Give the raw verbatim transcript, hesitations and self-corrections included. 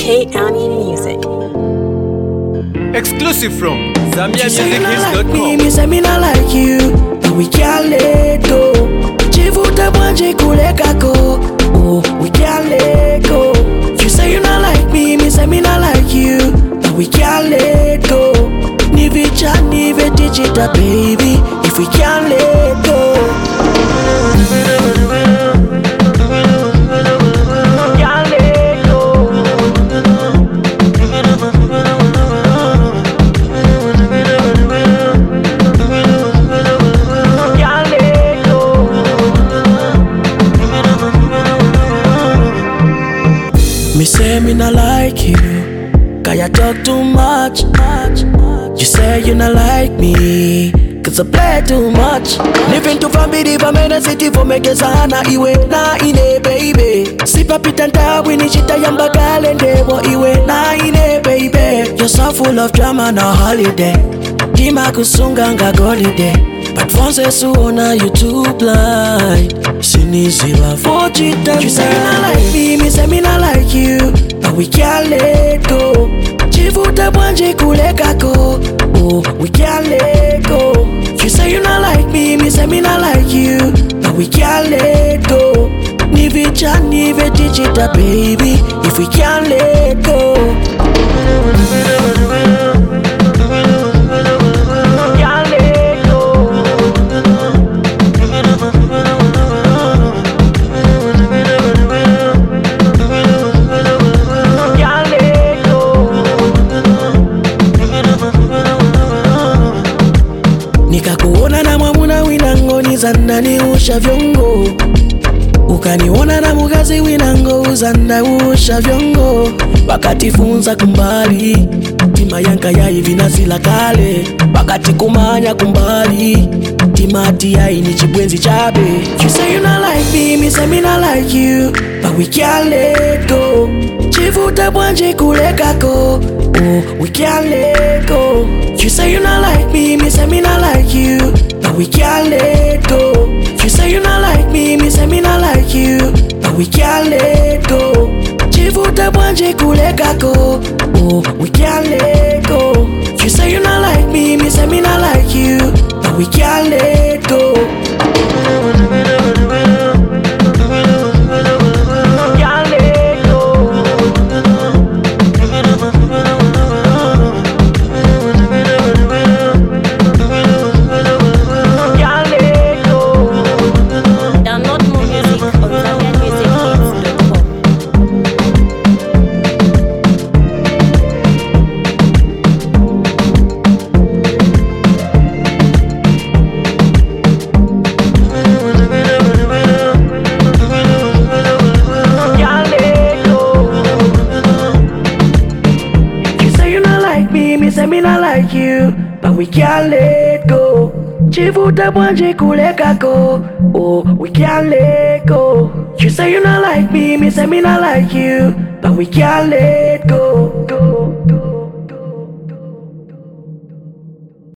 K Annie Music. Exclusive from Zambia She say Music you not Hits like dot me, com. me say me not like you, but we can't let go. Chivuta mwanje kulekako, oh, we can't let go. You say you not like me, me say me not like you, but we can't let go. Nive cha nive digital baby, if we can't let go. Can't let go. Can't let go. Me say me not like you, cause you talk too much, much. You say you not like me, cause I play too much. Living to family pa mena city for meke sana iwe na ine baby. Sipa pitanta wini chita yamba kalende wo iwe na ine baby. You're so full of drama na holiday. Kima kusunga nga golide. But once I saw you too blind. Siniziwa for chita. You say you not like me, me say me not like you, but we can't let go. Chivuta mwanje kulekako, oh, we can't let go. You say you not like me, me say me not like you, but we can't let go. Nive cha nive digital baby, if we can't let go. Can't let go. Can't let go. Nikakuona na mwamuna winango nizanda ni usha vyongo. Ukaniona na mugazi winango uzanda usha vyongo. Wakati funza kumbali, tima yanka ya hivi na sila kale. Wakati kumanya kumbali, timati ya ini chibwenzi chabe. You say you not like me, me say me not like you, but we can't let go. Chivuta mwanje kulekako, oh, we can't let go. You say you not like me, me say me not like you, but we can't let go. You say you not like me, me say me not like you, but we can't let go. Chivuta mwanje kulekako, oh, we can't let go. You say you not like me, me say me not like you, but we can't let go. Can't let go. Can't let go. Download more music on Zambia Music Hits dot com. Can't let go. You say you not like me, me say me not like you, but we can't let go. Chivuta mwanje kulekako, oh, we can't let go. You say you not like me, me say me not like you, but we can't let go.